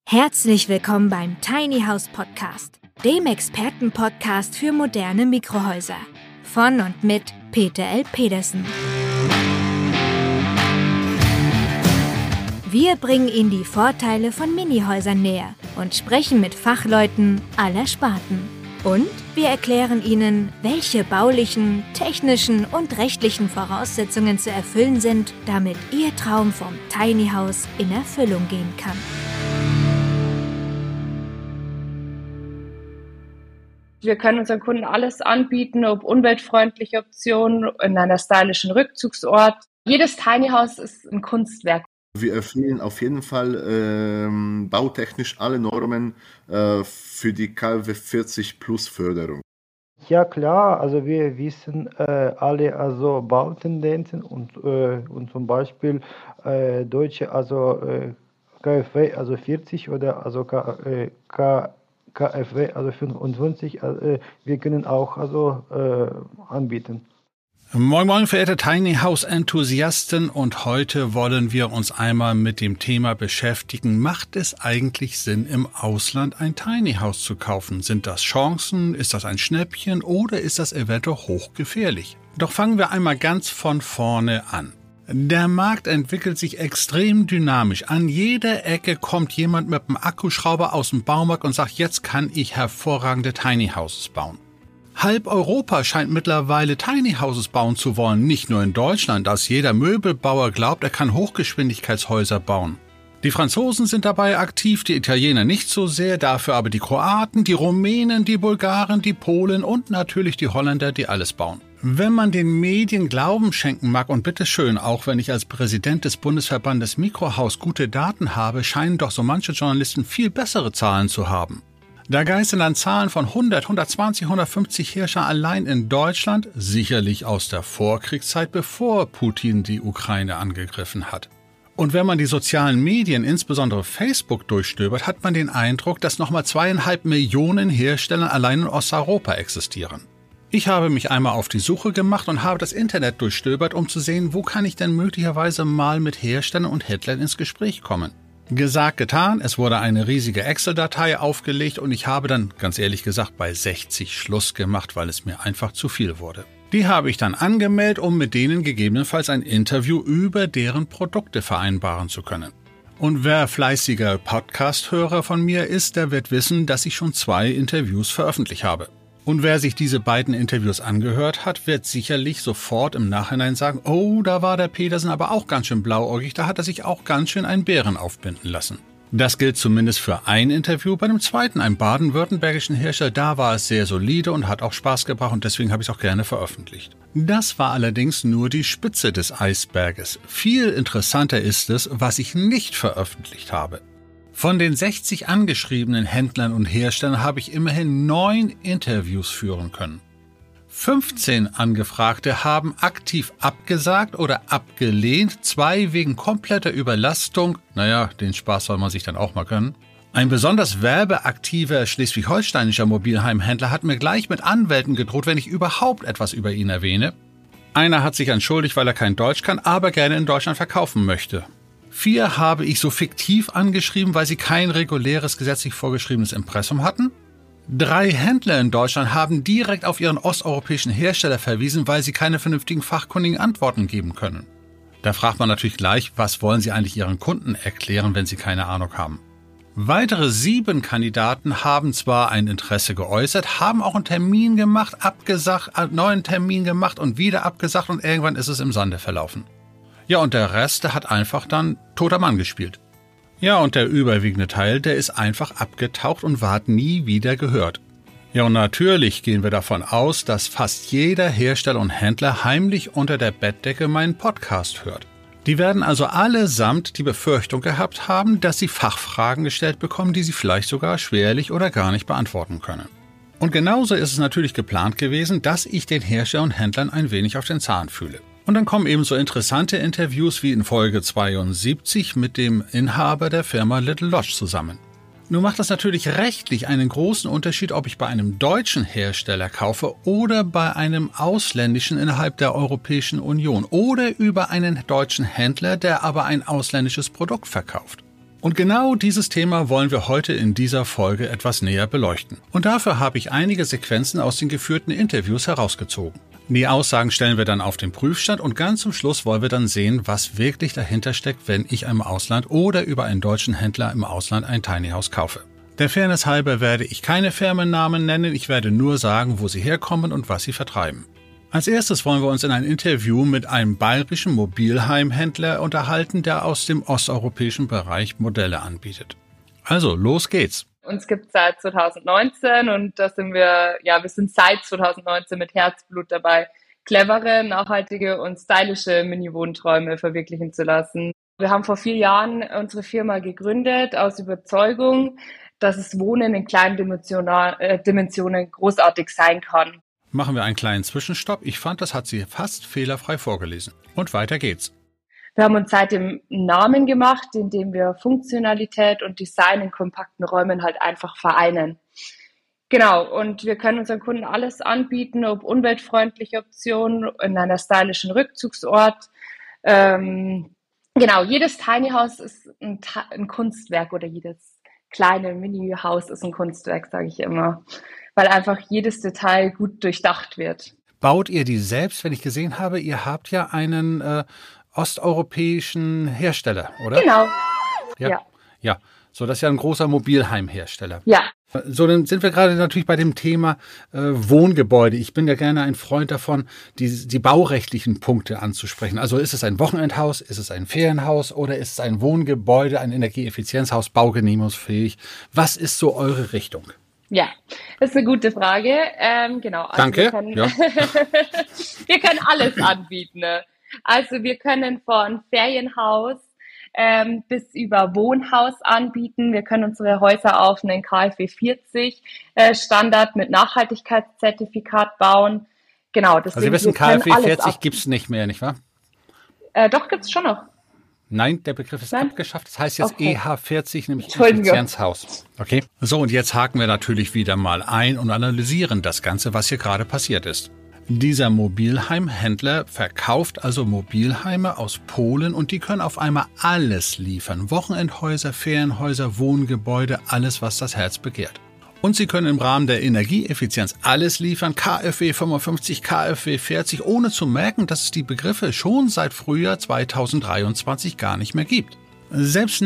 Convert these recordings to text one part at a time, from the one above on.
Herzlich willkommen beim Tiny House Podcast, dem Expertenpodcast für moderne Mikrohäuser. Von und mit Peter L. Pedersen. Wir bringen Ihnen die Vorteile von Minihäusern näher und sprechen mit Fachleuten aller Sparten. Und wir erklären Ihnen, welche baulichen, technischen und rechtlichen Voraussetzungen zu erfüllen sind, damit Ihr Traum vom Tiny House in Erfüllung gehen kann. Wir können unseren Kunden alles anbieten, ob umweltfreundliche Optionen in einer stylischen Rückzugsort. Jedes Tiny House ist ein Kunstwerk. Wir erfüllen auf jeden Fall bautechnisch alle Normen für die KfW 40 Plus Förderung. Ja klar, also wir wissen alle Bautendenzen und zum Beispiel deutsche KfW 40 oder KfW 55, wir können auch anbieten. Moin Moin, verehrte Tiny House Enthusiasten, und heute wollen wir uns einmal mit dem Thema beschäftigen: Macht es eigentlich Sinn, im Ausland ein Tiny House zu kaufen? Sind das Chancen? Ist das ein Schnäppchen oder ist das eventuell hochgefährlich? Doch fangen wir einmal ganz von vorne an. Der Markt entwickelt sich extrem dynamisch. An jeder Ecke kommt jemand mit einem Akkuschrauber aus dem Baumarkt und sagt, jetzt kann ich hervorragende Tiny Houses bauen. Halb Europa scheint mittlerweile Tiny Houses bauen zu wollen, nicht nur in Deutschland, dass jeder Möbelbauer glaubt, er kann Hochgeschwindigkeitshäuser bauen. Die Franzosen sind dabei aktiv, die Italiener nicht so sehr, dafür aber die Kroaten, die Rumänen, die Bulgaren, die Polen und natürlich die Holländer, die alles bauen. Wenn man den Medien Glauben schenken mag, und bitteschön, auch wenn ich als Präsident des Bundesverbandes Mikrohaus gute Daten habe, scheinen doch so manche Journalisten viel bessere Zahlen zu haben. Da geistern dann Zahlen von 100, 120, 150 Herrschern allein in Deutschland, sicherlich aus der Vorkriegszeit, bevor Putin die Ukraine angegriffen hat. Und wenn man die sozialen Medien, insbesondere Facebook, durchstöbert, hat man den Eindruck, dass nochmal 2,5 Millionen Hersteller allein in Osteuropa existieren. Ich habe mich einmal auf die Suche gemacht und habe das Internet durchstöbert, um zu sehen, wo kann ich denn möglicherweise mal mit Herstellern und Händlern ins Gespräch kommen. Gesagt, getan, es wurde eine riesige Excel-Datei aufgelegt und ich habe dann, ganz ehrlich gesagt, bei 60 Schluss gemacht, weil es mir einfach zu viel wurde. Die habe ich dann angemeldet, um mit denen gegebenenfalls ein Interview über deren Produkte vereinbaren zu können. Und wer fleißiger Podcast-Hörer von mir ist, der wird wissen, dass ich schon 2 Interviews veröffentlicht habe. Und wer sich diese beiden Interviews angehört hat, wird sicherlich sofort im Nachhinein sagen, oh, da war der Pedersen aber auch ganz schön blauäugig, da hat er sich auch ganz schön einen Bären aufbinden lassen. Das gilt zumindest für ein Interview. Bei dem zweiten, einem baden-württembergischen Hersteller, da war es sehr solide und hat auch Spaß gebracht und deswegen habe ich es auch gerne veröffentlicht. Das war allerdings nur die Spitze des Eisberges. Viel interessanter ist es, was ich nicht veröffentlicht habe. Von den 60 angeschriebenen Händlern und Herstellern habe ich immerhin 9 Interviews führen können. 15 Angefragte haben aktiv abgesagt oder abgelehnt, 2 wegen kompletter Überlastung, den Spaß soll man sich dann auch mal gönnen. Ein besonders werbeaktiver schleswig-holsteinischer Mobilheimhändler hat mir gleich mit Anwälten gedroht, wenn ich überhaupt etwas über ihn erwähne. Einer hat sich entschuldigt, weil er kein Deutsch kann, aber gerne in Deutschland verkaufen möchte. 4 habe ich so fiktiv angeschrieben, weil sie kein reguläres gesetzlich vorgeschriebenes Impressum hatten. 3 Händler in Deutschland haben direkt auf ihren osteuropäischen Hersteller verwiesen, weil sie keine vernünftigen fachkundigen Antworten geben können. Da fragt man natürlich gleich, was wollen sie eigentlich ihren Kunden erklären, wenn sie keine Ahnung haben. Weitere 7 Kandidaten haben zwar ein Interesse geäußert, haben auch einen Termin gemacht, abgesagt, einen neuen Termin gemacht und wieder abgesagt und irgendwann ist es im Sande verlaufen. Ja, und der Rest, der hat einfach dann toter Mann gespielt. Ja, und der überwiegende Teil, der ist einfach abgetaucht und ward nie wieder gehört. Ja, und natürlich gehen wir davon aus, dass fast jeder Hersteller und Händler heimlich unter der Bettdecke meinen Podcast hört. Die werden also allesamt die Befürchtung gehabt haben, dass sie Fachfragen gestellt bekommen, die sie vielleicht sogar schwerlich oder gar nicht beantworten können. Und genauso ist es natürlich geplant gewesen, dass ich den Herstellern und Händlern ein wenig auf den Zahn fühle. Und dann kommen eben so interessante Interviews wie in Folge 72 mit dem Inhaber der Firma Little Lodge zusammen. Nun macht das natürlich rechtlich einen großen Unterschied, ob ich bei einem deutschen Hersteller kaufe oder bei einem ausländischen innerhalb der Europäischen Union oder über einen deutschen Händler, der aber ein ausländisches Produkt verkauft. Und genau dieses Thema wollen wir heute in dieser Folge etwas näher beleuchten. Und dafür habe ich einige Sequenzen aus den geführten Interviews herausgezogen. Die Aussagen stellen wir dann auf den Prüfstand und ganz zum Schluss wollen wir dann sehen, was wirklich dahinter steckt, wenn ich im Ausland oder über einen deutschen Händler im Ausland ein Tiny House kaufe. Der Fairness halber werde ich keine Firmennamen nennen, ich werde nur sagen, wo sie herkommen und was sie vertreiben. Als erstes wollen wir uns in ein Interview mit einem bayerischen Mobilheimhändler unterhalten, der aus dem osteuropäischen Bereich Modelle anbietet. Also, los geht's. Uns gibt es seit 2019 und da sind wir sind seit 2019 mit Herzblut dabei, clevere, nachhaltige und stylische Mini-Wohnträume verwirklichen zu lassen. Wir haben vor 4 Jahren unsere Firma gegründet aus Überzeugung, dass es Wohnen in kleinen Dimensionen großartig sein kann. Machen wir einen kleinen Zwischenstopp. Ich fand, das hat sie fast fehlerfrei vorgelesen. Und weiter geht's. Wir haben uns seitdem einen Namen gemacht, indem wir Funktionalität und Design in kompakten Räumen halt einfach vereinen. Genau, und wir können unseren Kunden alles anbieten, ob umweltfreundliche Optionen in einer stylischen Rückzugsort. Jedes Tiny House ist ein Kunstwerk oder jedes kleine Mini-Haus ist ein Kunstwerk, sage ich immer, weil einfach jedes Detail gut durchdacht wird. Baut ihr die selbst? Wenn ich gesehen habe, ihr habt ja einen osteuropäischen Hersteller, oder? Genau. Ja. So, das ist ja ein großer Mobilheimhersteller. Ja. So, dann sind wir gerade natürlich bei dem Thema Wohngebäude. Ich bin ja gerne ein Freund davon, die baurechtlichen Punkte anzusprechen. Also ist es ein Wochenendhaus, ist es ein Ferienhaus oder ist es ein Wohngebäude, ein Energieeffizienzhaus, baugenehmigungsfähig? Was ist so eure Richtung? Ja, das ist eine gute Frage. Genau. Also Danke. Wir können alles anbieten. Ne? Also wir können von Ferienhaus bis über Wohnhaus anbieten. Wir können unsere Häuser auf einen KfW 40 Standard mit Nachhaltigkeitszertifikat bauen. Genau. Also wir wissen, KfW 40 gibt's nicht mehr, nicht wahr? Doch, gibt's schon noch. Nein, der Begriff ist abgeschafft. Das heißt jetzt EH40, nämlich Effizienzhaus. Okay. So, und jetzt haken wir natürlich wieder mal ein und analysieren das Ganze, was hier gerade passiert ist. Dieser Mobilheimhändler verkauft also Mobilheime aus Polen und die können auf einmal alles liefern. Wochenendhäuser, Ferienhäuser, Wohngebäude, alles, was das Herz begehrt. Und sie können im Rahmen der Energieeffizienz alles liefern, KfW 55, KfW 40, ohne zu merken, dass es die Begriffe schon seit Frühjahr 2023 gar nicht mehr gibt. Selbst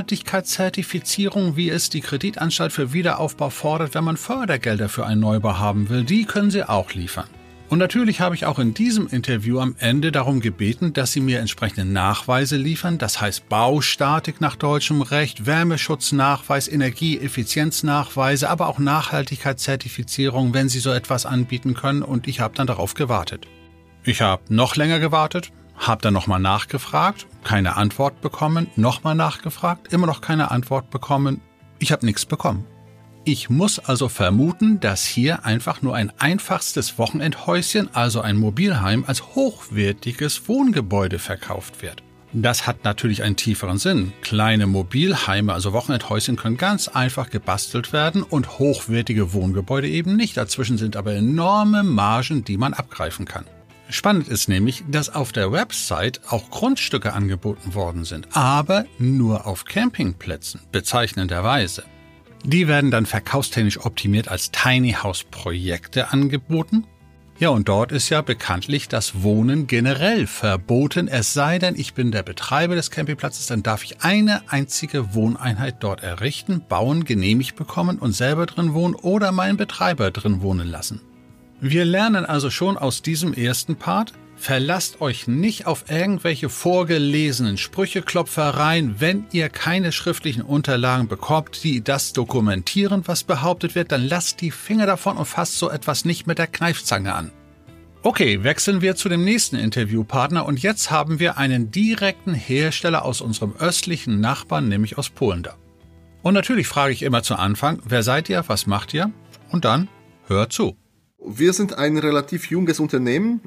Nachhaltigkeitszertifizierung, wie es die Kreditanstalt für Wiederaufbau fordert, wenn man Fördergelder für einen Neubau haben will, die können sie auch liefern. Und natürlich habe ich auch in diesem Interview am Ende darum gebeten, dass sie mir entsprechende Nachweise liefern, das heißt Baustatik nach deutschem Recht, Wärmeschutznachweis, Energieeffizienznachweise, aber auch Nachhaltigkeitszertifizierung, wenn sie so etwas anbieten können, und ich habe dann darauf gewartet. Ich habe noch länger gewartet, habe dann nochmal nachgefragt, keine Antwort bekommen, nochmal nachgefragt, immer noch keine Antwort bekommen, ich habe nichts bekommen. Ich muss also vermuten, dass hier einfach nur ein einfachstes Wochenendhäuschen, also ein Mobilheim, als hochwertiges Wohngebäude verkauft wird. Das hat natürlich einen tieferen Sinn. Kleine Mobilheime, also Wochenendhäuschen, können ganz einfach gebastelt werden und hochwertige Wohngebäude eben nicht. Dazwischen sind aber enorme Margen, die man abgreifen kann. Spannend ist nämlich, dass auf der Website auch Grundstücke angeboten worden sind, aber nur auf Campingplätzen, bezeichnenderweise. Die werden dann verkaufstechnisch optimiert als Tiny House Projekte angeboten. Ja, und dort ist ja bekanntlich das Wohnen generell verboten, es sei denn, ich bin der Betreiber des Campingplatzes, dann darf ich eine einzige Wohneinheit dort errichten, bauen, genehmigt bekommen und selber drin wohnen oder meinen Betreiber drin wohnen lassen. Wir lernen also schon aus diesem ersten Part: Verlasst euch nicht auf irgendwelche vorgelesenen Sprücheklopfereien. Wenn ihr keine schriftlichen Unterlagen bekommt, die das dokumentieren, was behauptet wird, dann lasst die Finger davon und fasst so etwas nicht mit der Kneifzange an. Okay, wechseln wir zu dem nächsten Interviewpartner und jetzt haben wir einen direkten Hersteller aus unserem östlichen Nachbarn, nämlich aus Polen da. Und natürlich frage ich immer zu Anfang, wer seid ihr, was macht ihr? Und dann hört zu. Wir sind ein relativ junges Unternehmen,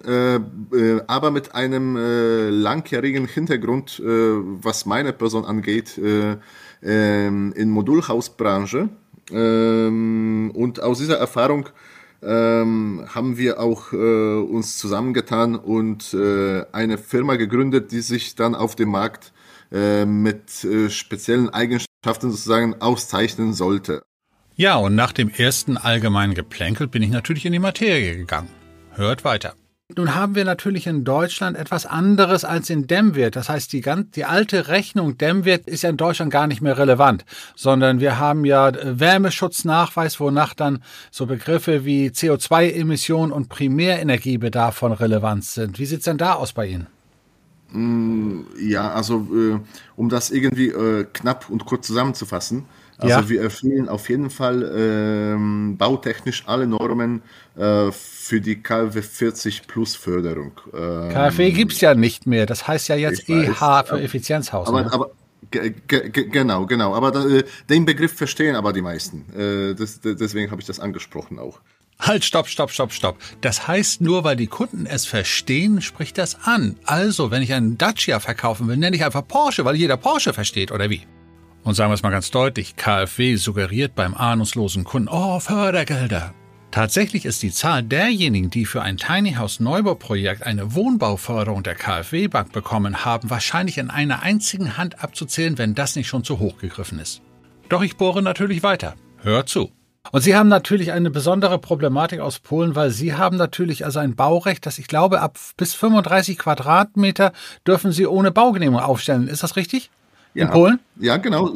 aber mit einem langjährigen Hintergrund, was meine Person angeht, in Modulhausbranche. Und aus dieser Erfahrung haben wir auch uns zusammengetan und eine Firma gegründet, die sich dann auf dem Markt mit speziellen Eigenschaften sozusagen auszeichnen sollte. Ja, und nach dem ersten allgemeinen Geplänkel bin ich natürlich in die Materie gegangen. Hört weiter. Nun haben wir natürlich in Deutschland etwas anderes als in Dämmwert. Das heißt, die alte Rechnung Dämmwert ist ja in Deutschland gar nicht mehr relevant, sondern wir haben ja Wärmeschutznachweis, wonach dann so Begriffe wie CO2-Emission und Primärenergiebedarf von Relevanz sind. Wie sieht's denn da aus bei Ihnen? Ja, also um das irgendwie knapp und kurz zusammenzufassen, also wir erfüllen auf jeden Fall bautechnisch alle Normen für die KfW 40 Plus Förderung. KfW gibt's ja nicht mehr, das heißt ja jetzt EH für Effizienzhaus. Aber genau. Aber den Begriff verstehen aber die meisten. Deswegen habe ich das angesprochen auch. Halt, stopp. Das heißt, nur weil die Kunden es verstehen, spricht das an. Also, wenn ich einen Dacia verkaufen will, nenne ich einfach Porsche, weil jeder Porsche versteht, oder wie? Und sagen wir es mal ganz deutlich, KfW suggeriert beim ahnungslosen Kunden, Fördergelder. Tatsächlich ist die Zahl derjenigen, die für ein Tiny House Neubauprojekt eine Wohnbauförderung der KfW Bank bekommen haben, wahrscheinlich in einer einzigen Hand abzuzählen, wenn das nicht schon zu hoch gegriffen ist. Doch ich bohre natürlich weiter. Hört zu. Und Sie haben natürlich eine besondere Problematik aus Polen, weil Sie haben natürlich also ein Baurecht, das ich glaube, ab bis 35 Quadratmeter dürfen Sie ohne Baugenehmigung aufstellen. Ist das richtig? In Polen? Ja, genau.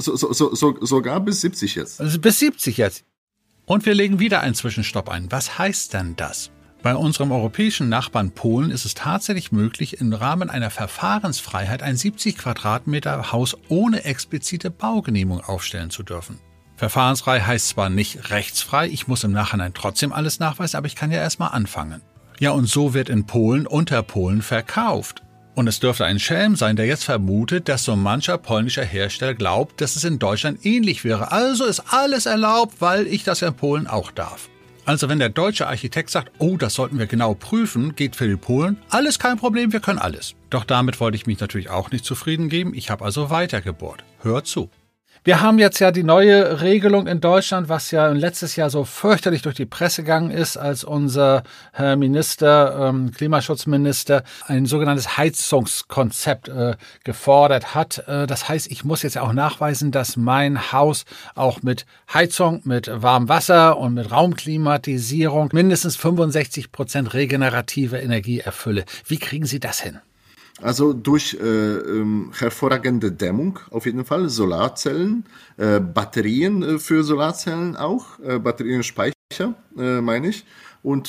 Sogar bis 70 jetzt. Also bis 70 jetzt. Und wir legen wieder einen Zwischenstopp ein. Was heißt denn das? Bei unserem europäischen Nachbarn Polen ist es tatsächlich möglich, im Rahmen einer Verfahrensfreiheit ein 70 Quadratmeter Haus ohne explizite Baugenehmigung aufstellen zu dürfen. Verfahrensfrei heißt zwar nicht rechtsfrei, ich muss im Nachhinein trotzdem alles nachweisen, aber ich kann ja erstmal anfangen. Ja, und so wird in Polen unter Polen verkauft. Und es dürfte ein Schelm sein, der jetzt vermutet, dass so mancher polnischer Hersteller glaubt, dass es in Deutschland ähnlich wäre. Also ist alles erlaubt, weil ich das ja in Polen auch darf. Also wenn der deutsche Architekt sagt, das sollten wir genau prüfen, geht für die Polen, alles kein Problem, wir können alles. Doch damit wollte ich mich natürlich auch nicht zufrieden geben, ich habe also weitergebohrt. Hört zu. Wir haben jetzt ja die neue Regelung in Deutschland, was ja letztes Jahr so fürchterlich durch die Presse gegangen ist, als unser Herr Minister, Klimaschutzminister, ein sogenanntes Heizungskonzept gefordert hat. Das heißt, ich muss jetzt ja auch nachweisen, dass mein Haus auch mit Heizung, mit warmem Wasser und mit Raumklimatisierung mindestens 65% regenerative Energie erfülle. Wie kriegen Sie das hin? Also durch hervorragende Dämmung auf jeden Fall, Solarzellen, Batterien für Solarzellen auch, Batterienspeicher meine ich, und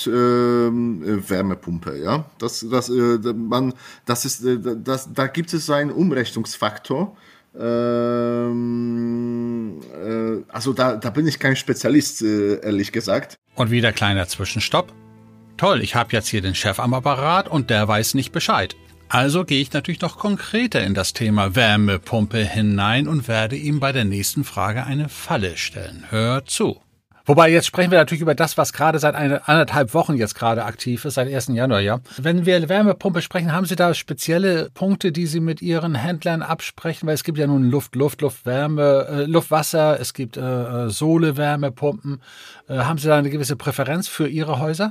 Wärmepumpe. Ja, da gibt es so einen Umrechnungsfaktor. Also da bin ich kein Spezialist, ehrlich gesagt. Und wieder kleiner Zwischenstopp. Toll, ich habe jetzt hier den Chef am Apparat und der weiß nicht Bescheid. Also gehe ich natürlich noch konkreter in das Thema Wärmepumpe hinein und werde ihm bei der nächsten Frage eine Falle stellen. Hört zu. Wobei, jetzt sprechen wir natürlich über das, was gerade seit 1,5 Wochen jetzt gerade aktiv ist, seit 1. Januar, ja. Wenn wir Wärmepumpe sprechen, haben Sie da spezielle Punkte, die Sie mit Ihren Händlern absprechen? Weil es gibt ja nun Luftwärme, Luftwasser, es gibt Sohle-Wärmepumpen. Haben Sie da eine gewisse Präferenz für Ihre Häuser?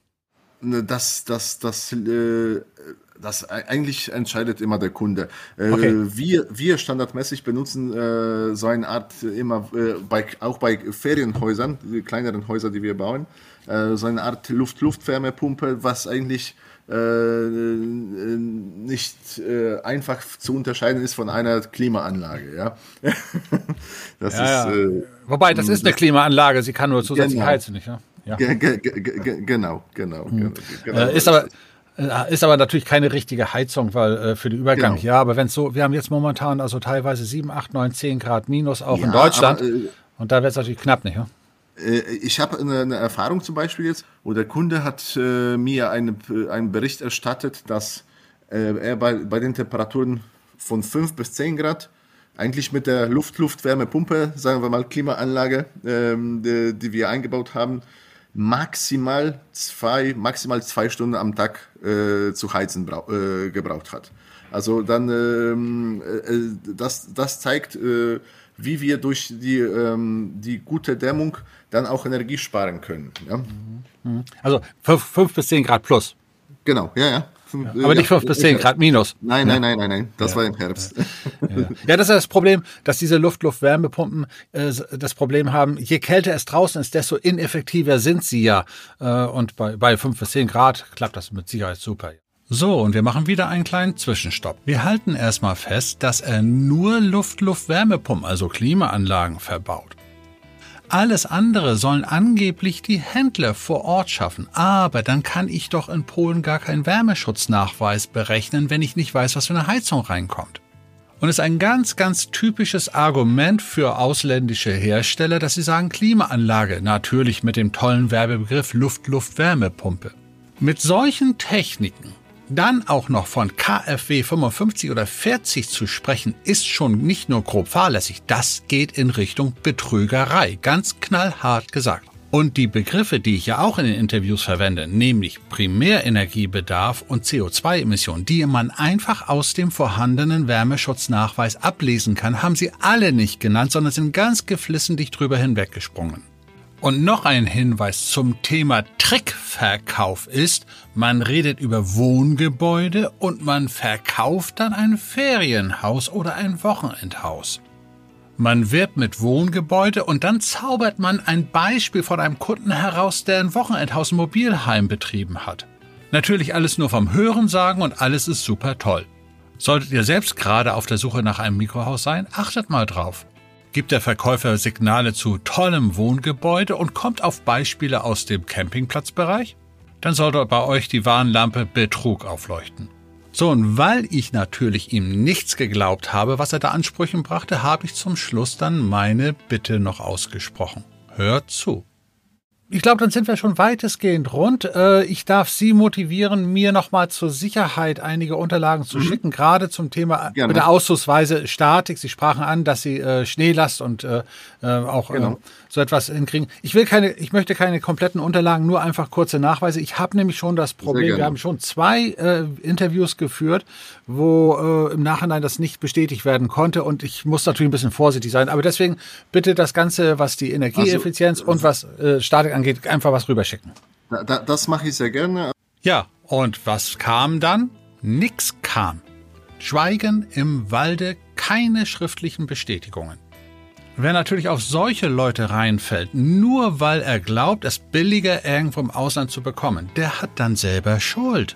Das eigentlich entscheidet immer der Kunde. Okay. Wir standardmäßig benutzen so eine Art immer, auch bei Ferienhäusern, die kleineren Häuser, die wir bauen, so eine Art Luftwärmepumpe, was eigentlich nicht einfach zu unterscheiden ist von einer Klimaanlage. Ja? Wobei, das ist eine Klimaanlage, sie kann nur zusätzlich heizen, nicht? Ja? Ja. Genau. Ist aber natürlich keine richtige Heizung, weil für den Übergang, Genau. ja, aber wenn es so, wir haben jetzt momentan also teilweise 7, 8, 9, 10 Grad minus auch in Deutschland und da wird es natürlich knapp, nicht? Ja? Ich habe eine Erfahrung zum Beispiel jetzt, wo der Kunde hat mir einen Bericht erstattet, dass er bei den Temperaturen von 5 bis 10 Grad eigentlich mit der Luftwärmepumpe, sagen wir mal Klimaanlage, die wir eingebaut haben, maximal 2 Stunden am Tag zu heizen gebraucht hat. Also dann das zeigt, wie wir durch die gute Dämmung dann auch Energie sparen können. Ja? Also 5 bis 10 Grad plus. Genau, ja. Aber nicht 5 bis 10 Grad minus. Nein. Das war im Herbst. Ja, das ist das Problem, dass diese Luft-Wärmepumpen das Problem haben, je kälter es draußen ist, desto ineffektiver sind sie ja. Und bei 5 bis 10 Grad klappt das mit Sicherheit super. So, und wir machen wieder einen kleinen Zwischenstopp. Wir halten erstmal fest, dass er nur Luft-Wärmepumpen, also Klimaanlagen, verbaut. Alles andere sollen angeblich die Händler vor Ort schaffen. Aber dann kann ich doch in Polen gar keinen Wärmeschutznachweis berechnen, wenn ich nicht weiß, was für eine Heizung reinkommt. Und es ist ein ganz, ganz typisches Argument für ausländische Hersteller, dass sie sagen Klimaanlage, natürlich mit dem tollen Werbebegriff Luft-Wärmepumpe. Mit solchen Techniken dann auch noch von KfW 55 oder 40 zu sprechen, ist schon nicht nur grob fahrlässig, das geht in Richtung Betrügerei, ganz knallhart gesagt. Und die Begriffe, die ich ja auch in den Interviews verwende, nämlich Primärenergiebedarf und CO2-Emissionen, die man einfach aus dem vorhandenen Wärmeschutznachweis ablesen kann, haben sie alle nicht genannt, sondern sind ganz geflissentlich drüber hinweggesprungen. Und noch ein Hinweis zum Thema Trickverkauf ist, man redet über Wohngebäude und man verkauft dann ein Ferienhaus oder ein Wochenendhaus. Man wirbt mit Wohngebäude und dann zaubert man ein Beispiel von einem Kunden heraus, der ein Wochenendhaus im Mobilheim betrieben hat. Natürlich alles nur vom Hörensagen und alles ist super toll. Solltet ihr selbst gerade auf der Suche nach einem Mikrohaus sein, achtet mal drauf. Gibt der Verkäufer Signale zu tollem Wohngebäude und kommt auf Beispiele aus dem Campingplatzbereich? Dann sollte bei euch die Warnlampe Betrug aufleuchten. So, und weil ich natürlich ihm nichts geglaubt habe, was er da Ansprüchen brachte, habe ich zum Schluss dann meine Bitte noch ausgesprochen. Hört zu. Ich glaube, dann sind wir schon weitestgehend rund. Ich darf Sie motivieren, mir nochmal zur Sicherheit einige Unterlagen zu schicken, gerade zum Thema mit der Auszugsweise Statik. Sie sprachen an, dass Sie Schneelast und auch so etwas hinkriegen. Ich möchte keine kompletten Unterlagen, nur einfach kurze Nachweise. Ich habe nämlich schon das Problem, wir haben schon 2 Interviews geführt, wo im Nachhinein das nicht bestätigt werden konnte und ich muss natürlich ein bisschen vorsichtig sein. Aber deswegen bitte das Ganze, was die Energieeffizienz und was Statik angeht, einfach was rüberschicken. Das mache ich sehr gerne. Ja, und was kam dann? Nix kam. Schweigen im Walde, keine schriftlichen Bestätigungen. Wer natürlich auf solche Leute reinfällt, nur weil er glaubt, es billiger irgendwo im Ausland zu bekommen, der hat dann selber Schuld.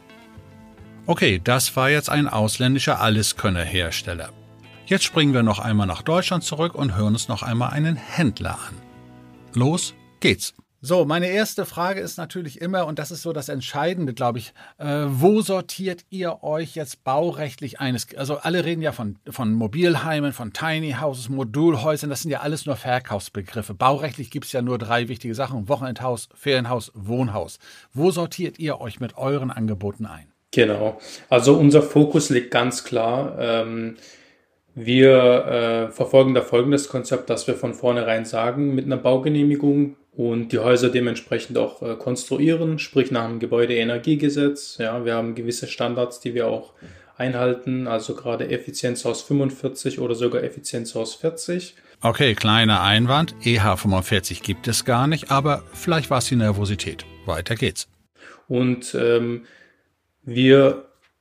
Okay, das war jetzt ein ausländischer Alleskönner-Hersteller. Jetzt springen wir noch einmal nach Deutschland zurück und hören uns noch einmal einen Händler an. Los geht's. So, meine erste Frage ist natürlich immer, und das ist so das Entscheidende, glaube ich, wo sortiert ihr euch jetzt baurechtlich eines? Also alle reden ja von Mobilheimen, von Tiny Houses, Modulhäusern, das sind ja alles nur Verkaufsbegriffe. Baurechtlich gibt es ja nur 3 wichtige Sachen, Wochenendhaus, Ferienhaus, Wohnhaus. Wo sortiert ihr euch mit euren Angeboten ein? Genau, also unser Fokus liegt ganz klar. Wir verfolgen da folgendes Konzept, dass wir von vornherein sagen, mit einer Baugenehmigung und die Häuser dementsprechend auch konstruieren, sprich nach dem Gebäudeenergiegesetz. Ja, wir haben gewisse Standards, die wir auch einhalten, also gerade Effizienzhaus 45 oder sogar Effizienzhaus 40. Okay, kleiner Einwand, EH45 gibt es gar nicht, aber vielleicht war es die Nervosität. Weiter geht's. Und wir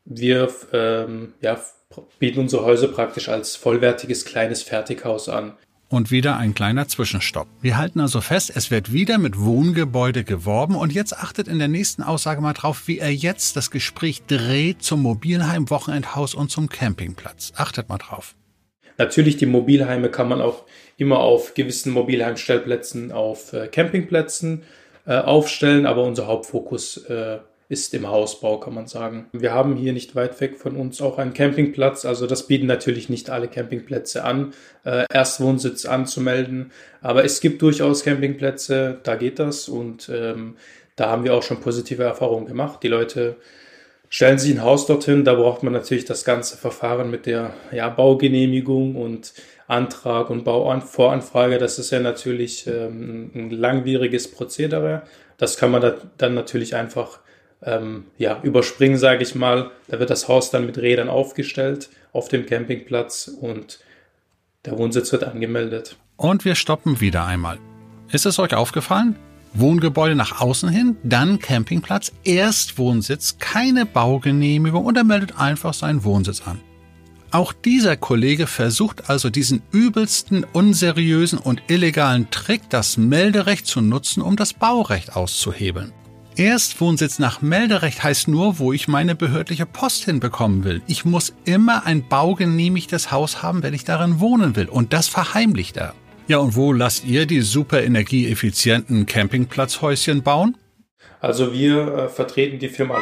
bieten unsere Häuser praktisch als vollwertiges kleines Fertighaus an. Und wieder ein kleiner Zwischenstopp. Wir halten also fest, es wird wieder mit Wohngebäude geworben und jetzt achtet in der nächsten Aussage mal drauf, wie er jetzt das Gespräch dreht zum Mobilheim, Wochenendhaus und zum Campingplatz. Achtet mal drauf. Natürlich, die Mobilheime kann man auch immer auf gewissen Mobilheimstellplätzen, auf Campingplätzen aufstellen, aber unser Hauptfokus ist im Hausbau, kann man sagen. Wir haben hier nicht weit weg von uns auch einen Campingplatz, also das bieten natürlich nicht alle Campingplätze an, Erstwohnsitz anzumelden, aber es gibt durchaus Campingplätze, da geht das und da haben wir auch schon positive Erfahrungen gemacht. Die Leute stellen sich ein Haus dorthin, da braucht man natürlich das ganze Verfahren mit der Baugenehmigung und Antrag und Bauvoranfrage, das ist ja natürlich ein langwieriges Prozedere. Das kann man dann natürlich einfach überspringen, sage ich mal. Da wird das Haus dann mit Rädern aufgestellt auf dem Campingplatz und der Wohnsitz wird angemeldet. Und wir stoppen wieder einmal. Ist es euch aufgefallen? Wohngebäude nach außen hin, dann Campingplatz, erst Wohnsitz, keine Baugenehmigung und er meldet einfach seinen Wohnsitz an. Auch dieser Kollege versucht also diesen übelsten, unseriösen und illegalen Trick, das Melderecht zu nutzen, um das Baurecht auszuhebeln. Erstwohnsitz nach Melderecht heißt nur, wo ich meine behördliche Post hinbekommen will. Ich muss immer ein baugenehmigtes Haus haben, wenn ich darin wohnen will. Und das verheimlicht er. Ja, und wo lasst ihr die super energieeffizienten Campingplatzhäuschen bauen? Also wir vertreten die Firma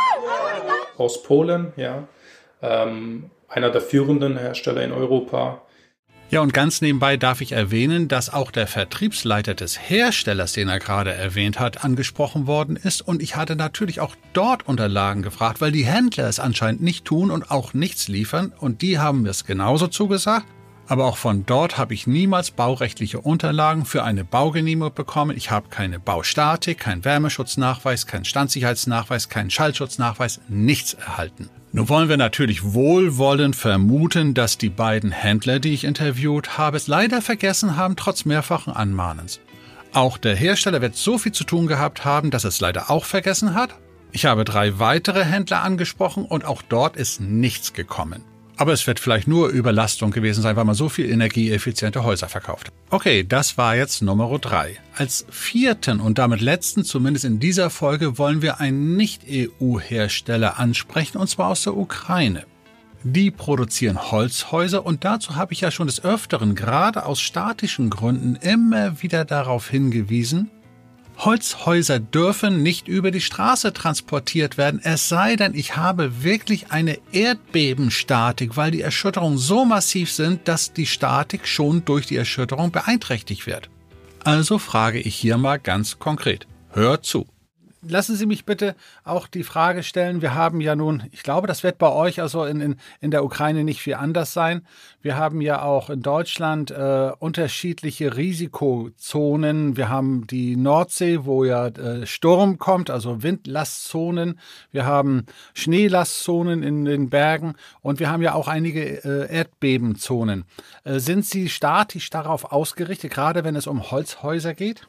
aus Polen, ja. Einer der führenden Hersteller in Europa. Ja, und ganz nebenbei darf ich erwähnen, dass auch der Vertriebsleiter des Herstellers, den er gerade erwähnt hat, angesprochen worden ist. Und ich hatte natürlich auch dort Unterlagen gefragt, weil die Händler es anscheinend nicht tun und auch nichts liefern. Und die haben mir es genauso zugesagt. Aber auch von dort habe ich niemals baurechtliche Unterlagen für eine Baugenehmigung bekommen. Ich habe keine Baustatik, keinen Wärmeschutznachweis, keinen Standsicherheitsnachweis, keinen Schallschutznachweis, nichts erhalten. Nun wollen wir natürlich wohlwollend vermuten, dass die beiden Händler, die ich interviewt habe, es leider vergessen haben, trotz mehrfachen Anmahnens. Auch der Hersteller wird so viel zu tun gehabt haben, dass es leider auch vergessen hat. Ich habe 3 weitere Händler angesprochen und auch dort ist nichts gekommen. Aber es wird vielleicht nur Überlastung gewesen sein, weil man so viel energieeffiziente Häuser verkauft. Okay, das war jetzt Nummer 3. Als 4. und damit letzten, zumindest in dieser Folge, wollen wir einen Nicht-EU-Hersteller ansprechen, und zwar aus der Ukraine. Die produzieren Holzhäuser und dazu habe ich ja schon des Öfteren, gerade aus statischen Gründen, immer wieder darauf hingewiesen, Holzhäuser dürfen nicht über die Straße transportiert werden, es sei denn, ich habe wirklich eine Erdbebenstatik, weil die Erschütterungen so massiv sind, dass die Statik schon durch die Erschütterung beeinträchtigt wird. Also frage ich hier mal ganz konkret. Hört zu. Lassen Sie mich bitte auch die Frage stellen, wir haben ja nun, ich glaube, das wird bei euch also in der Ukraine nicht viel anders sein. Wir haben ja auch in Deutschland unterschiedliche Risikozonen. Wir haben die Nordsee, wo ja Sturm kommt, also Windlastzonen. Wir haben Schneelastzonen in den Bergen und wir haben ja auch einige Erdbebenzonen. Sind Sie statisch darauf ausgerichtet, gerade wenn es um Holzhäuser geht?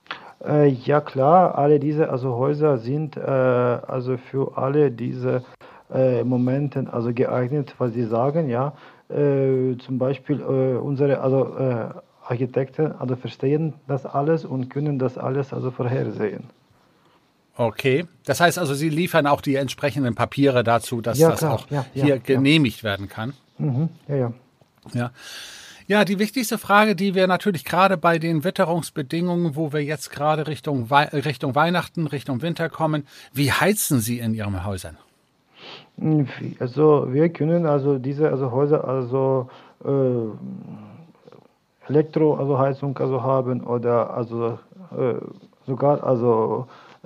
Ja klar, alle diese Häuser sind also für alle diese Momente also geeignet, was Sie sagen, ja. Zum Beispiel unsere Architekten verstehen das alles und können das alles vorhersehen. Okay, das heißt also, Sie liefern auch die entsprechenden Papiere dazu, dass ja, das klar. auch hier genehmigt werden kann. Mhm. Ja. Ja, die wichtigste Frage, die wir natürlich gerade bei den Witterungsbedingungen, wo wir jetzt gerade Richtung Weihnachten, Richtung Winter kommen, wie heizen Sie in Ihren Häusern? Also wir können diese Häuser Elektroheizung haben oder sogar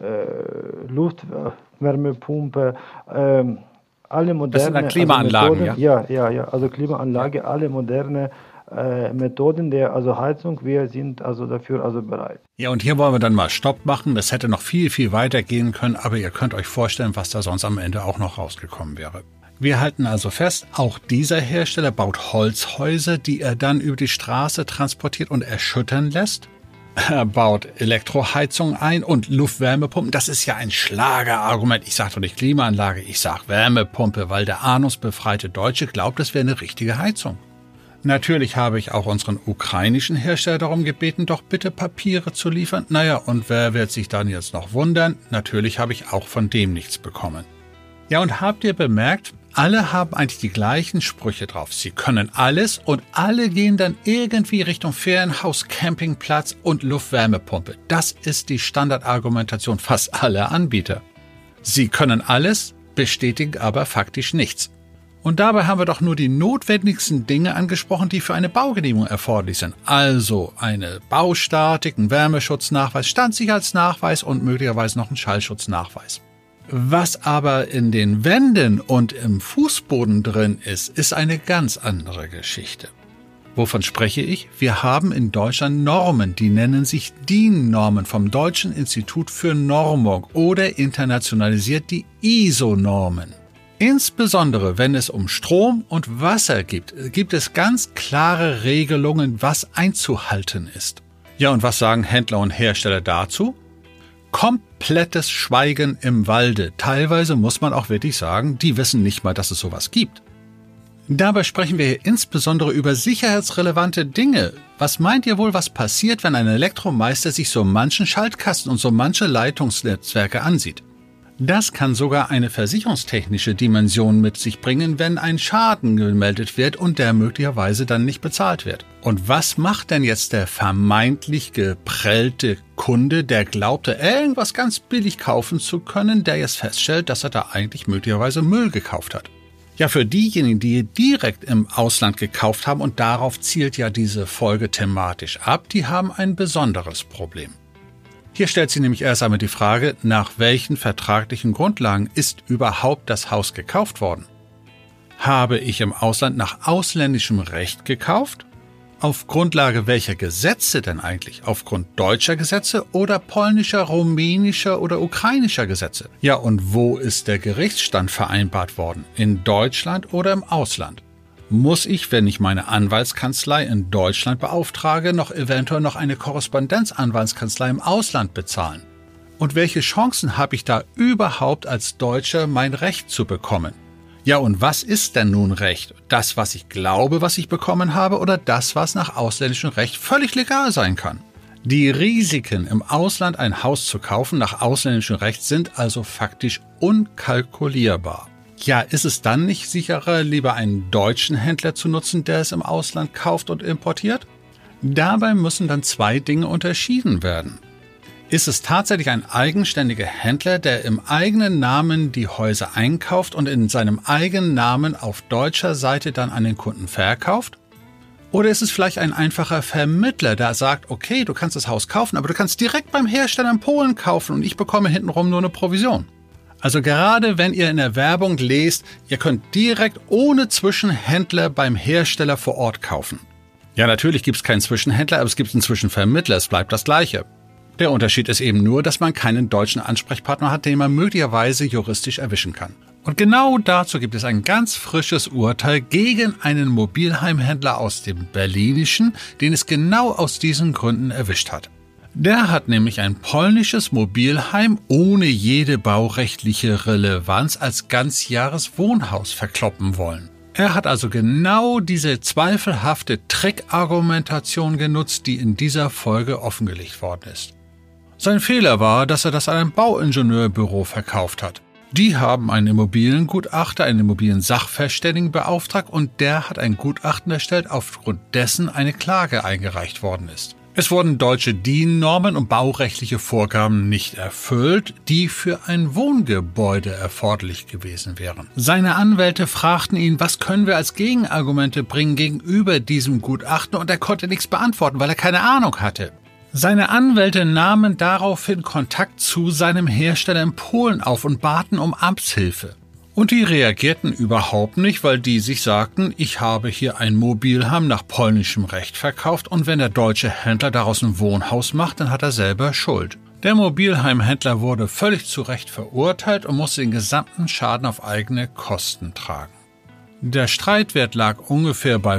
Luftwärmepumpe. Alle moderne, das sind dann Klimaanlagen, Methoden, ja, also Klimaanlage, alle moderne Methoden der Heizung, wir sind dafür bereit. Ja, und hier wollen wir dann mal Stopp machen. Das hätte noch viel, viel weiter gehen können, aber ihr könnt euch vorstellen, was da sonst am Ende auch noch rausgekommen wäre. Wir halten also fest, auch dieser Hersteller baut Holzhäuser, die er dann über die Straße transportiert und erschüttern lässt. Er baut Elektroheizung ein und Luftwärmepumpen. Das ist ja ein Schlagerargument. Ich sage doch nicht Klimaanlage, ich sage Wärmepumpe, weil der ahnungsbefreite Deutsche glaubt, es wäre eine richtige Heizung. Natürlich habe ich auch unseren ukrainischen Hersteller darum gebeten, doch bitte Papiere zu liefern. Naja, und wer wird sich dann jetzt noch wundern? Natürlich habe ich auch von dem nichts bekommen. Ja, und habt ihr bemerkt, alle haben eigentlich die gleichen Sprüche drauf. Sie können alles und alle gehen dann irgendwie Richtung Ferienhaus, Campingplatz und Luftwärmepumpe. Das ist die Standardargumentation fast aller Anbieter. Sie können alles, bestätigen aber faktisch nichts. Und dabei haben wir doch nur die notwendigsten Dinge angesprochen, die für eine Baugenehmigung erforderlich sind. Also eine Baustatik, ein Wärmeschutznachweis, Standsicherheitsnachweis und möglicherweise noch ein Schallschutznachweis. Was aber in den Wänden und im Fußboden drin ist, ist eine ganz andere Geschichte. Wovon spreche ich? Wir haben in Deutschland Normen, die nennen sich DIN-Normen vom Deutschen Institut für Normung oder internationalisiert die ISO-Normen. Insbesondere wenn es um Strom und Wasser geht, gibt es ganz klare Regelungen, was einzuhalten ist. Ja, und was sagen Händler und Hersteller dazu? Komplettes Schweigen im Walde. Teilweise muss man auch wirklich sagen, die wissen nicht mal, dass es sowas gibt. Dabei sprechen wir hier insbesondere über sicherheitsrelevante Dinge. Was meint ihr wohl, was passiert, wenn ein Elektromeister sich so manchen Schaltkasten und so manche Leitungsnetzwerke ansieht? Das kann sogar eine versicherungstechnische Dimension mit sich bringen, wenn ein Schaden gemeldet wird und der möglicherweise dann nicht bezahlt wird. Und was macht denn jetzt der vermeintlich geprellte Kunde, der glaubte, irgendwas ganz billig kaufen zu können, der jetzt feststellt, dass er da eigentlich möglicherweise Müll gekauft hat? Ja, für diejenigen, die direkt im Ausland gekauft haben, und darauf zielt ja diese Folge thematisch ab, die haben ein besonderes Problem. Hier stellt sich nämlich erst einmal die Frage, nach welchen vertraglichen Grundlagen ist überhaupt das Haus gekauft worden? Habe ich im Ausland nach ausländischem Recht gekauft? Auf Grundlage welcher Gesetze denn eigentlich? Aufgrund deutscher Gesetze oder polnischer, rumänischer oder ukrainischer Gesetze? Ja, und wo ist der Gerichtsstand vereinbart worden? In Deutschland oder im Ausland? Muss ich, wenn ich meine Anwaltskanzlei in Deutschland beauftrage, noch eventuell noch eine Korrespondenzanwaltskanzlei im Ausland bezahlen? Und welche Chancen habe ich da überhaupt als Deutscher, mein Recht zu bekommen? Ja, und was ist denn nun Recht? Das, was ich glaube, was ich bekommen habe, oder das, was nach ausländischem Recht völlig legal sein kann? Die Risiken, im Ausland ein Haus zu kaufen nach ausländischem Recht, sind also faktisch unkalkulierbar. Ja, ist es dann nicht sicherer, lieber einen deutschen Händler zu nutzen, der es im Ausland kauft und importiert? Dabei müssen dann zwei Dinge unterschieden werden. Ist es tatsächlich ein eigenständiger Händler, der im eigenen Namen die Häuser einkauft und in seinem eigenen Namen auf deutscher Seite dann an den Kunden verkauft? Oder ist es vielleicht ein einfacher Vermittler, der sagt, okay, du kannst das Haus kaufen, aber du kannst direkt beim Hersteller in Polen kaufen und ich bekomme hintenrum nur eine Provision? Also gerade wenn ihr in der Werbung lest, ihr könnt direkt ohne Zwischenhändler beim Hersteller vor Ort kaufen. Ja, natürlich gibt es keinen Zwischenhändler, aber es gibt einen Zwischenvermittler, es bleibt das Gleiche. Der Unterschied ist eben nur, dass man keinen deutschen Ansprechpartner hat, den man möglicherweise juristisch erwischen kann. Und genau dazu gibt es ein ganz frisches Urteil gegen einen Mobilheimhändler aus dem Berlinischen, den es genau aus diesen Gründen erwischt hat. Der hat nämlich ein polnisches Mobilheim ohne jede baurechtliche Relevanz als Ganzjahreswohnhaus verkloppen wollen. Er hat also genau diese zweifelhafte Trickargumentation genutzt, die in dieser Folge offengelegt worden ist. Sein Fehler war, dass er das an ein Bauingenieurbüro verkauft hat. Die haben einen Immobiliengutachter, einen Immobilien-Sachverständigen beauftragt und der hat ein Gutachten erstellt, aufgrund dessen eine Klage eingereicht worden ist. Es wurden deutsche DIN-Normen und baurechtliche Vorgaben nicht erfüllt, die für ein Wohngebäude erforderlich gewesen wären. Seine Anwälte fragten ihn, was können wir als Gegenargumente bringen gegenüber diesem Gutachten, und er konnte nichts beantworten, weil er keine Ahnung hatte. Seine Anwälte nahmen daraufhin Kontakt zu seinem Hersteller in Polen auf und baten um Amtshilfe. Und die reagierten überhaupt nicht, weil die sich sagten, ich habe hier ein Mobilheim nach polnischem Recht verkauft und wenn der deutsche Händler daraus ein Wohnhaus macht, dann hat er selber Schuld. Der Mobilheimhändler wurde völlig zu Recht verurteilt und musste den gesamten Schaden auf eigene Kosten tragen. Der Streitwert lag ungefähr bei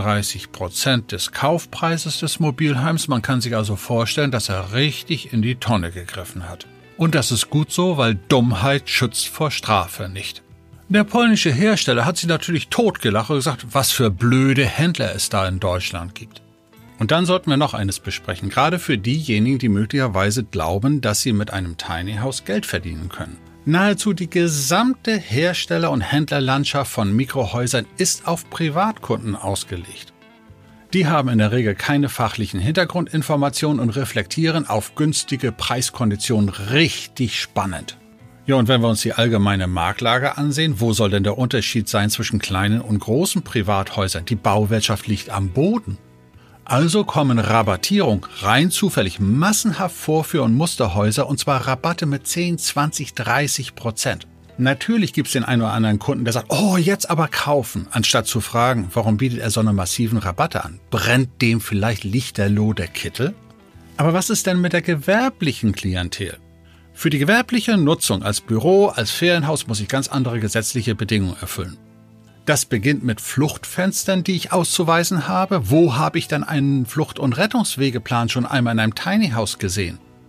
35% des Kaufpreises des Mobilheims. Man kann sich also vorstellen, dass er richtig in die Tonne gegriffen hat. Und das ist gut so, weil Dummheit schützt vor Strafe nicht. Der polnische Hersteller hat sich natürlich totgelacht und gesagt, was für blöde Händler es da in Deutschland gibt. Und dann sollten wir noch eines besprechen, gerade für diejenigen, die möglicherweise glauben, dass sie mit einem Tiny House Geld verdienen können. Nahezu die gesamte Hersteller- und Händlerlandschaft von Mikrohäusern ist auf Privatkunden ausgelegt. Die haben in der Regel keine fachlichen Hintergrundinformationen und reflektieren auf günstige Preiskonditionen richtig spannend. Ja, und wenn wir uns die allgemeine Marktlage ansehen, wo soll denn der Unterschied sein zwischen kleinen und großen Privathäusern? Die Bauwirtschaft liegt am Boden. Also kommen Rabattierung rein zufällig massenhaft vor für Musterhäuser, und zwar Rabatte mit 10, 20, 30%. Natürlich gibt es den einen oder anderen Kunden, der sagt, oh, jetzt aber kaufen, anstatt zu fragen, warum bietet er so eine massiven Rabatte an? Brennt dem vielleicht lichterloh der Kittel? Aber was ist denn mit der gewerblichen Klientel? Für die gewerbliche Nutzung als Büro, als Ferienhaus muss ich ganz andere gesetzliche Bedingungen erfüllen. Das beginnt mit Fluchtfenstern, die ich auszuweisen habe. Wo habe ich dann einen Flucht- und Rettungswegeplan schon einmal in einem Tiny House gesehen?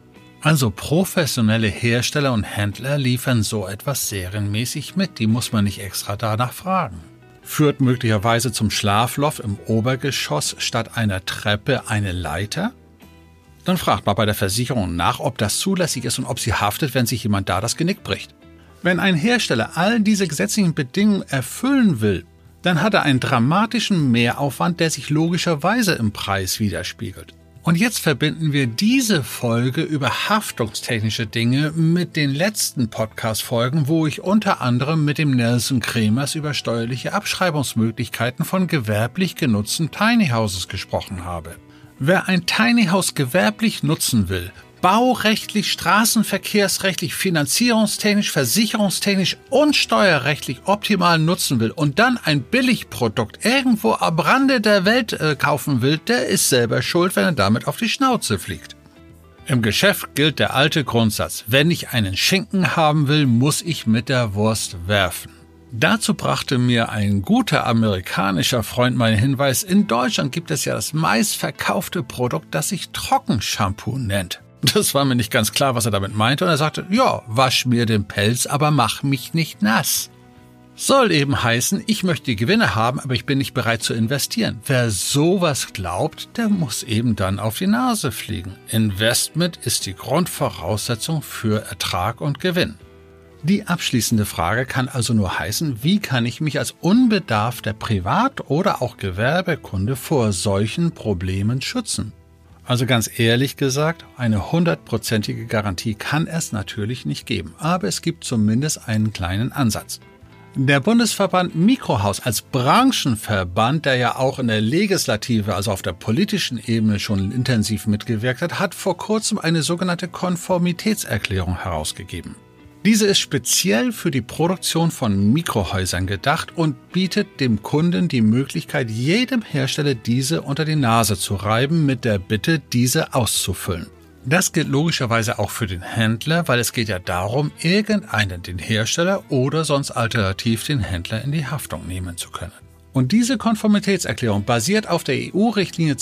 Also professionelle Hersteller und Händler liefern so etwas serienmäßig mit, die muss man nicht extra danach fragen. Führt möglicherweise zum Schlafloch im Obergeschoss statt einer Treppe eine Leiter? Dann fragt mal bei der Versicherung nach, ob das zulässig ist und ob sie haftet, wenn sich jemand da das Genick bricht. Wenn ein Hersteller all diese gesetzlichen Bedingungen erfüllen will, dann hat er einen dramatischen Mehraufwand, der sich logischerweise im Preis widerspiegelt. Und jetzt verbinden wir diese Folge über haftungstechnische Dinge mit den letzten Podcast-Folgen, wo ich unter anderem mit dem Nelson Kremers über steuerliche Abschreibungsmöglichkeiten von gewerblich genutzten Tiny Houses gesprochen habe. Wer ein Tiny House gewerblich nutzen will, baurechtlich, straßenverkehrsrechtlich, finanzierungstechnisch, versicherungstechnisch und steuerrechtlich optimal nutzen will und dann ein Billigprodukt irgendwo am Rande der Welt kaufen will, der ist selber schuld, wenn er damit auf die Schnauze fliegt. Im Geschäft gilt der alte Grundsatz: Wenn ich einen Schinken haben will, muss ich mit der Wurst werfen. Dazu brachte mir ein guter amerikanischer Freund meinen Hinweis: In Deutschland gibt es ja das meistverkaufte Produkt, das sich Trockenshampoo nennt. Das war mir nicht ganz klar, was er damit meinte, und er sagte: Ja, wasch mir den Pelz, aber mach mich nicht nass. Soll eben heißen, ich möchte Gewinne haben, aber ich bin nicht bereit zu investieren. Wer sowas glaubt, der muss eben dann auf die Nase fliegen. Investment ist die Grundvoraussetzung für Ertrag und Gewinn. Die abschließende Frage kann also nur heißen: Wie kann ich mich als unbedarfter Privat- oder auch Gewerbekunde vor solchen Problemen schützen? Also ganz ehrlich gesagt, eine 100%ige Garantie kann es natürlich nicht geben, aber es gibt zumindest einen kleinen Ansatz. Der Bundesverband Mikrohaus als Branchenverband, der ja auch in der Legislative, also auf der politischen Ebene schon intensiv mitgewirkt hat, hat vor kurzem eine sogenannte Konformitätserklärung herausgegeben. Diese ist speziell für die Produktion von Mikrohäusern gedacht und bietet dem Kunden die Möglichkeit, jedem Hersteller diese unter die Nase zu reiben, mit der Bitte, diese auszufüllen. Das gilt logischerweise auch für den Händler, weil es geht ja darum, irgendeinen, den Hersteller oder sonst alternativ den Händler in die Haftung nehmen zu können. Und diese Konformitätserklärung basiert auf der EU-Richtlinie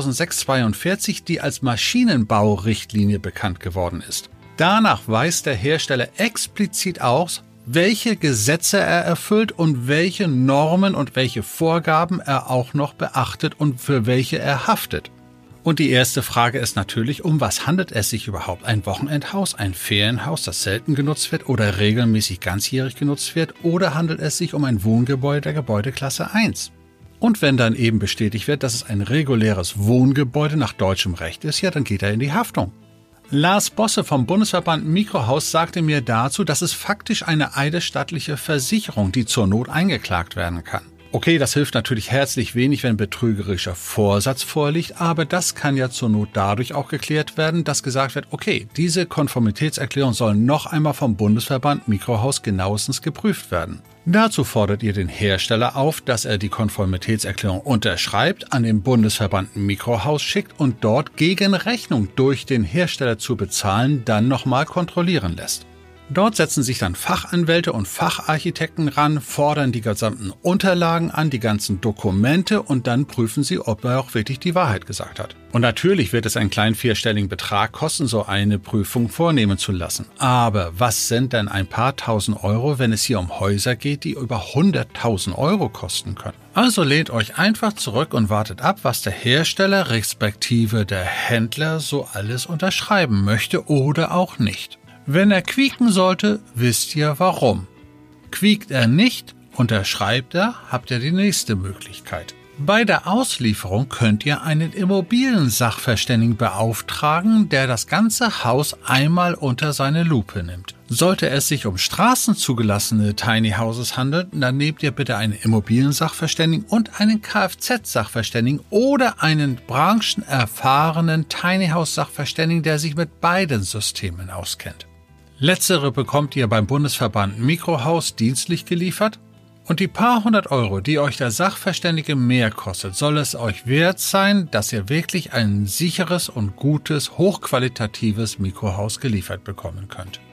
2006/42, die als Maschinenbaurichtlinie bekannt geworden ist. Danach weist der Hersteller explizit aus, welche Gesetze er erfüllt und welche Normen und welche Vorgaben er auch noch beachtet und für welche er haftet. Und die erste Frage ist natürlich: Um was handelt es sich überhaupt? Ein Wochenendhaus, ein Ferienhaus, das selten genutzt wird oder regelmäßig ganzjährig genutzt wird? Oder handelt es sich um ein Wohngebäude der Gebäudeklasse 1? Und wenn dann eben bestätigt wird, dass es ein reguläres Wohngebäude nach deutschem Recht ist, ja, dann geht er in die Haftung. Lars Bosse vom Bundesverband Mikrohaus sagte mir dazu, dass es faktisch eine eidesstattliche Versicherung, die zur Not eingeklagt werden kann. Okay, das hilft natürlich herzlich wenig, wenn betrügerischer Vorsatz vorliegt, aber das kann ja zur Not dadurch auch geklärt werden, dass gesagt wird: Okay, diese Konformitätserklärung soll noch einmal vom Bundesverband Mikrohaus genauestens geprüft werden. Dazu fordert ihr den Hersteller auf, dass er die Konformitätserklärung unterschreibt, an den Bundesverband Mikrohaus schickt und dort gegen Rechnung durch den Hersteller zu bezahlen dann nochmal kontrollieren lässt. Dort setzen sich dann Fachanwälte und Facharchitekten ran, fordern die gesamten Unterlagen an, die ganzen Dokumente, und dann prüfen sie, ob er auch wirklich die Wahrheit gesagt hat. Und natürlich wird es einen kleinen vierstelligen Betrag kosten, so eine Prüfung vornehmen zu lassen. Aber was sind denn ein paar tausend Euro, wenn es hier um Häuser geht, die über 100.000 Euro kosten können? Also lehnt euch einfach zurück und wartet ab, was der Hersteller respektive der Händler so alles unterschreiben möchte oder auch nicht. Wenn er quieken sollte, wisst ihr warum. Quiekt er nicht, unterschreibt er, habt ihr die nächste Möglichkeit. Bei der Auslieferung könnt ihr einen Immobiliensachverständigen beauftragen, der das ganze Haus einmal unter seine Lupe nimmt. Sollte es sich um straßenzugelassene Tiny Houses handeln, dann nehmt ihr bitte einen Immobiliensachverständigen und einen Kfz-Sachverständigen oder einen branchenerfahrenen Tiny House Sachverständigen, der sich mit beiden Systemen auskennt. Letztere bekommt ihr beim Bundesverband Mikrohaus dienstlich geliefert, und die paar hundert Euro, die euch der Sachverständige mehr kostet, soll es euch wert sein, dass ihr wirklich ein sicheres und gutes, hochqualitatives Mikrohaus geliefert bekommen könnt.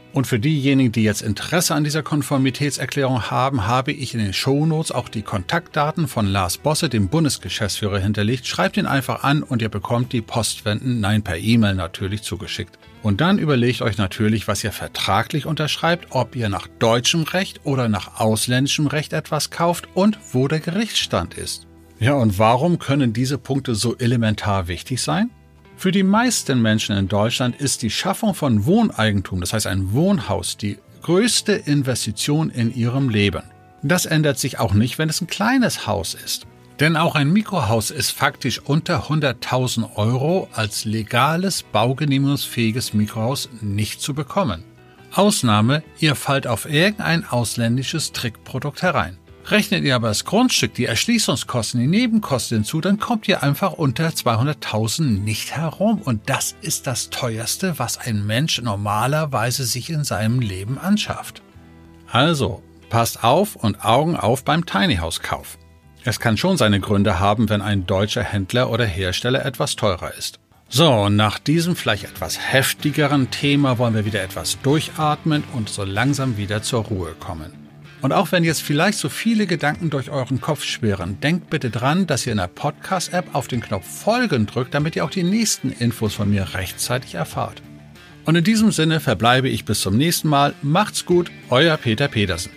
Und für diejenigen, die jetzt Interesse an dieser Konformitätserklärung haben, habe ich in den Shownotes auch die Kontaktdaten von Lars Bosse, dem Bundesgeschäftsführer, hinterlegt. Schreibt ihn einfach an und ihr bekommt die Postwenden, per E-Mail natürlich, zugeschickt. Und dann überlegt euch natürlich, was ihr vertraglich unterschreibt, ob ihr nach deutschem Recht oder nach ausländischem Recht etwas kauft und wo der Gerichtsstand ist. Ja, und warum können diese Punkte so elementar wichtig sein? Für die meisten Menschen in Deutschland ist die Schaffung von Wohneigentum, das heißt ein Wohnhaus, die größte Investition in ihrem Leben. Das ändert sich auch nicht, wenn es ein kleines Haus ist. Denn auch ein Mikrohaus ist faktisch unter 100.000 € als legales, baugenehmigungsfähiges Mikrohaus nicht zu bekommen. Ausnahme, ihr fallt auf irgendein ausländisches Trickprodukt herein. Rechnet ihr aber das Grundstück, die Erschließungskosten, die Nebenkosten hinzu, dann kommt ihr einfach unter 200.000 nicht herum. Und das ist das Teuerste, was ein Mensch normalerweise sich in seinem Leben anschafft. Also, passt auf und Augen auf beim Tiny House Kauf. Es kann schon seine Gründe haben, wenn ein deutscher Händler oder Hersteller etwas teurer ist. So, und nach diesem vielleicht etwas heftigeren Thema wollen wir wieder etwas durchatmen und so langsam wieder zur Ruhe kommen. Und auch wenn jetzt vielleicht so viele Gedanken durch euren Kopf schwirren, denkt bitte dran, dass ihr in der Podcast-App auf den Knopf Folgen drückt, damit ihr auch die nächsten Infos von mir rechtzeitig erfahrt. Und in diesem Sinne verbleibe ich bis zum nächsten Mal. Macht's gut, euer Peter Pedersen.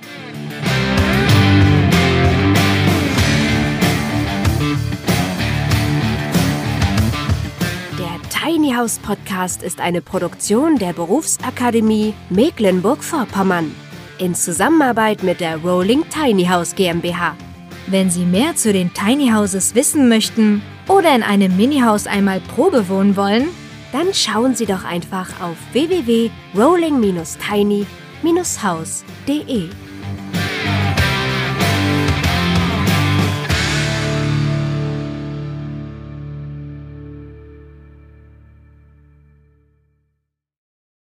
Der Tiny House Podcast ist eine Produktion der Berufsakademie Mecklenburg-Vorpommern in Zusammenarbeit mit der Rolling Tiny House GmbH. Wenn Sie mehr zu den Tiny Houses wissen möchten oder in einem Mini-Haus einmal Probe wohnen wollen, dann schauen Sie doch einfach auf www.rolling-tiny-house.de.